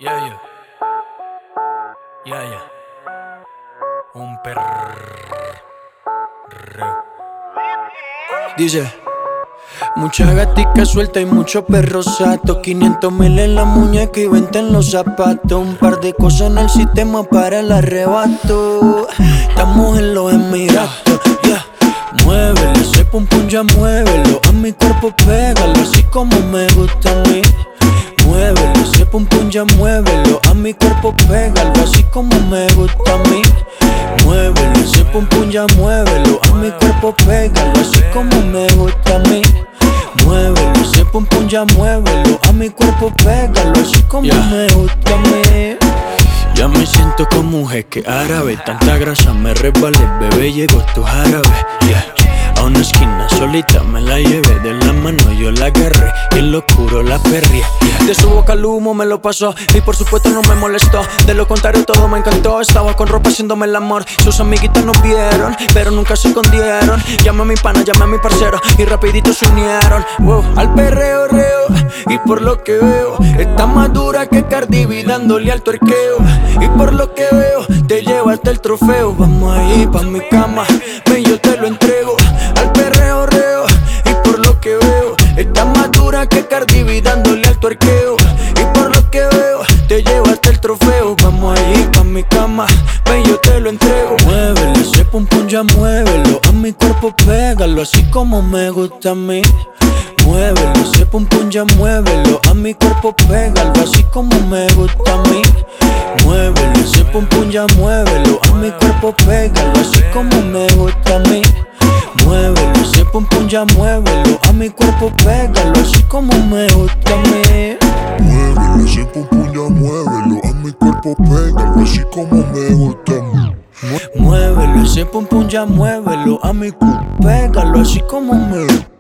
Yeah, yeah. Yeah, yeah. Un perro. Dice: mucha gatica suelta y mucho perro sato. 500,000 en la muñeca y 20 en los zapatos. Un par de cosas en el sistema para el arrebato. Estamos en los Emiratos, yeah. Muévelo, ese pum pum ya muévelo. A mi cuerpo pégalo, así como me gusta a mí. Muévelo, ese pum pum ya muévelo. A mi cuerpo pégalo, así como me gusta a mí. Muévelo, ese pum pum ya muévelo. A mi cuerpo pégalo, así como me gusta a mí. Muévelo, ese pum pum ya muévelo. A mi cuerpo pégalo, así como me gusta a mí. Ya me siento como un jeque árabe. Tanta grasa me resbalé, bebé, llegó tu jarabe, yeah. A una esquina solita me la llevé. De la mano yo la agarré y en lo oscuro la perrié, yeah. De su boca al humo me lo pasó y por supuesto no me molestó. De lo contrario todo me encantó. Estaba con ropa haciéndome el amor. Sus amiguitas nos vieron, pero nunca se escondieron. Llamé a mi pana, llamé a mi parcero y rapidito se unieron, al perreo, reo. Y por lo que veo, está más dura que Cardi B dándole al tuerqueo. Y por lo que veo, te llevaste el trofeo. Vamos ahí pa' mi cama, ven yo te lo entrego. Al perreo, reo. Y por lo que veo, está más dura que Cardi B dándole al tuerqueo. Y por lo que veo, te llevaste el trofeo. Vamos ahí pa' mi cama, ven yo te lo entrego. Muévelo, ese pum pum ya muévelo. A mi cuerpo pégalo, así como me gusta a mí. Muévelo, ese pum pum ya muévelo. A mi cuerpo pégalo, así como me gusta a mí. Muévelo, ese pum pum ya muévelo. A mi cuerpo pégalo, así como me gusta a mí. Muévelo, ese pum pum ya muévelo. A mi cuerpo pégalo, así como me gusta a mí. Muévelo, ese pum pum ya muévelo. A mi cuerpo pégalo, así como me gusta a mí. Muévelo, ese pum pum ya muévelo. A mi cuerpo pégalo, así como me gusta.